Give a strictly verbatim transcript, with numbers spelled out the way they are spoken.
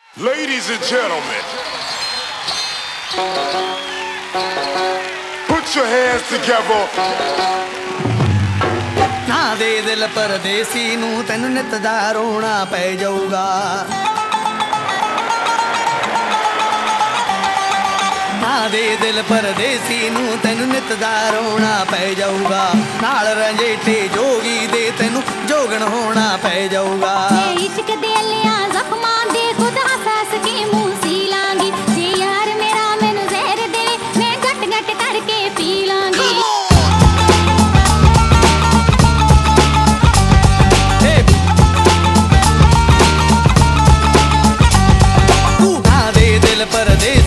Ladies and gentlemen, put your hands together. ना दे दिल परदेसी नू तेन नित दा रोना पै जाऊगा। ना दे दिल परदेसी नू तेन नित दा रोना पै जाऊगा। नाल रंजेठे जोगी दे तेनू जोगन होना पै जाऊगा। इश्क दे लिया जख्मां दे खुद हसास के मुंह सी लांगी। जे यार मेरा मैनू जहर दे मैं घट घट करके पी लांगी। ना दे दिल परदेसी